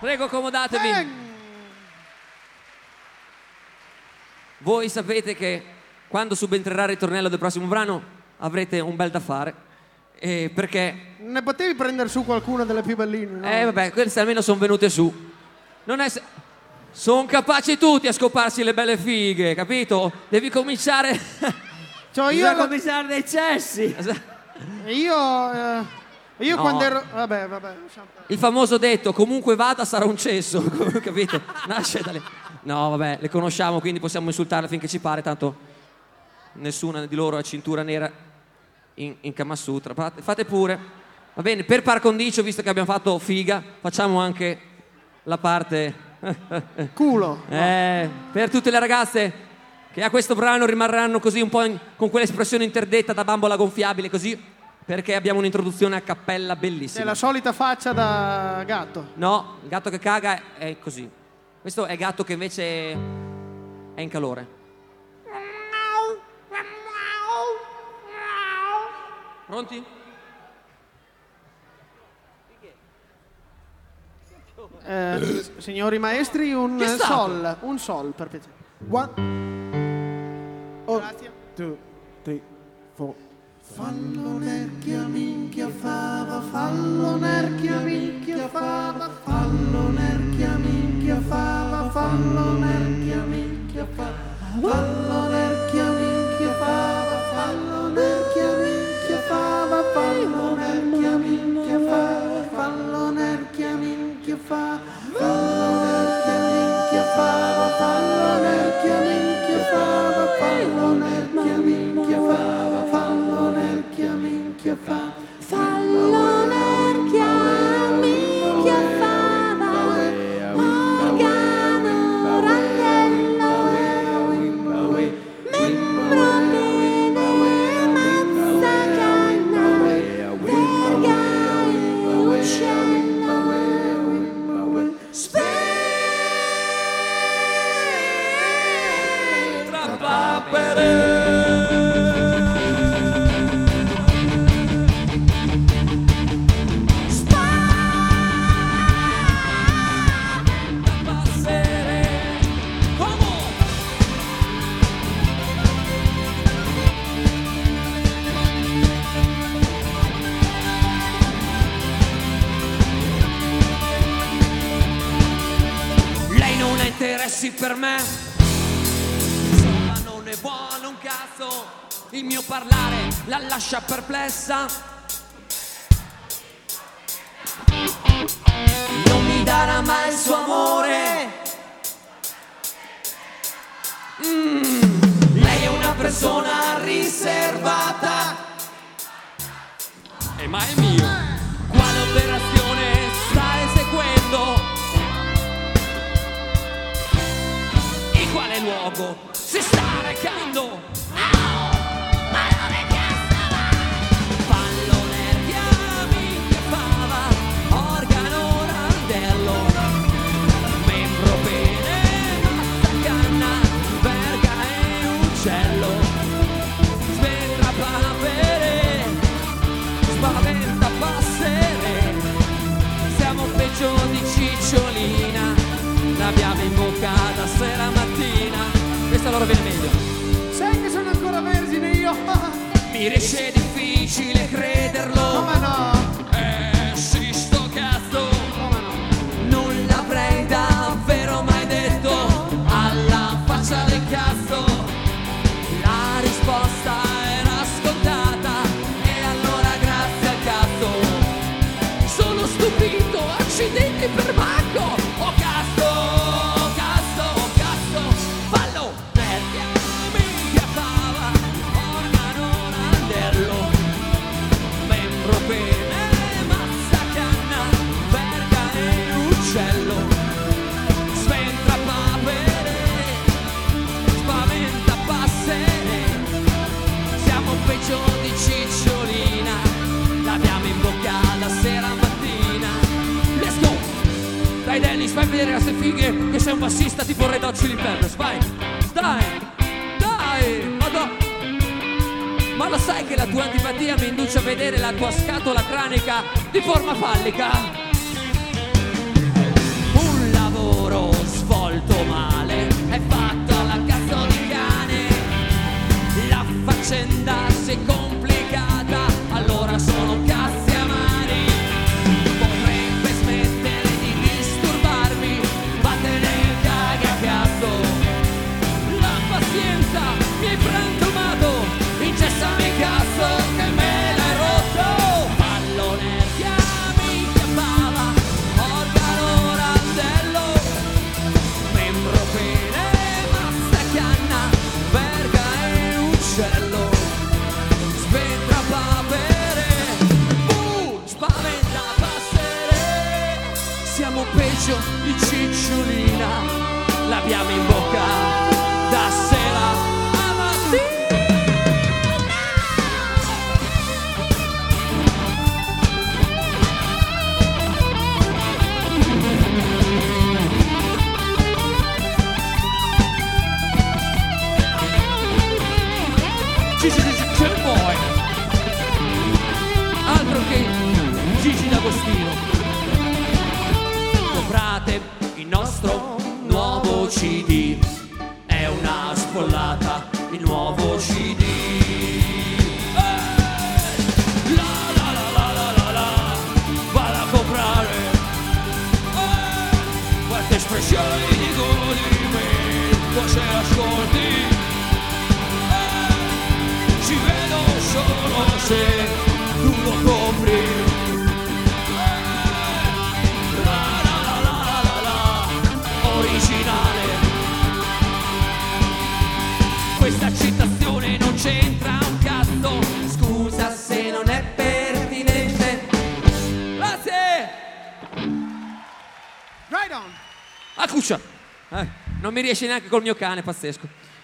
Prego, accomodatevi. Voi sapete che quando subentrerà il ritornello del prossimo brano avrete un bel da fare. Perché... Ne potevi prendere su qualcuna delle più belline, no? Vabbè, queste almeno sono venute su. Non è... Sono capaci tutti a scoparsi le belle fighe, capito? Devi cominciare... Cioè Bisogna cominciare dai cessi. Io No. quando ero... Vabbè. Il famoso detto, comunque vada sarà un cesso, capito? Nasce da lì. No, vabbè, le conosciamo, quindi possiamo insultarle finché ci pare, tanto nessuna di loro ha cintura nera in Kama Sutra. Fate pure. Va bene, per par condicio, visto che abbiamo fatto figa, facciamo anche la parte... Culo. Per tutte le ragazze che a questo brano rimarranno così un po' con quell'espressione interdetta da bambola gonfiabile, così, perché abbiamo un'introduzione a cappella bellissima. È la solita faccia da gatto. No, il gatto che caga è così. Questo è gatto che invece è in calore. Pronti? Signori maestri, un Che è stato? sol. Un sol, per piacere. 1, Grazie. 2, 3, 4. Fallo nerchia minchia fava, fallo nerchia minchia fava, fallo nerchia minchia fava, fallo nerchia minchia fava, fallo nerchia minchia fava, fallo nerchia minchia fava, fallo nerchia minchia fava, fallo nerchia minchia fava, fallo nerchia minchia fava, fallo nerchia minchia fava, fallo nerchia minchia fava, fallo nerchia minchia fava, Fallo nerchia minchia fava, organo randello, membro bene mazza canna, verga e uccello, Tra papere. Lei non ha interessi per me, insomma non ne vuole un cazzo, il mio parlare la lascia perplessa. Non mi darà mai il suo amore. Lei è una persona riservata. Ma è mio. Quale operazione sta eseguendo? In quale luogo si sta recando? Fallo nerchia minchia fava, organo randello, membro pene, mazza canna, verga e uccello, sventra papere, spaventa passere, siamo peggio di cicciolina, l'abbiamo imboccata sera mattina. Questa allora viene meglio. Sai che sono ancora vergine io? Mi riesce difficile crederlo. Come no? Sì, sto cazzo. Come no? Non l'avrei davvero mai detto. Alla faccia del cazzo. La risposta era scontata. E allora grazie al cazzo. Sono stupito, accidenti per Marco. Oh cazzo, cazzo, cazzo. Fallo, nerchia, minchia fava, organo randello, membro pene, mazza canna, verga e uccello, sventra papere, spaventa passere, siamo peggio di cicciolina, l'abbiamo imboccata sera mattina. Let's go! Dai Dennis, fai vedere a ste fighe che sei un bassista tipo Red Hot Chili Peppers, vai! Dai! Dai! Ma lo sai che la tua antipatia mi induce a vedere la tua scatola cranica di forma fallica? siamo peggio di Cicciolina, l'abbiamo in bocca da sera a mattina. C'è poi altro che Gigi D'Agostino. Comprate il nostro nuovo CD, è una sfollata il nuovo CD. La la la la la la la, vado a comprare quante espressioni di godimento se ascolti. Ci vedo solo se tu lo compri. La la la la la la, originale. Questa citazione non c'entra un cazzo, scusa se non è pertinente. Grazie! Right on. A cuccia! Non mi riesce neanche col mio cane, pazzesco.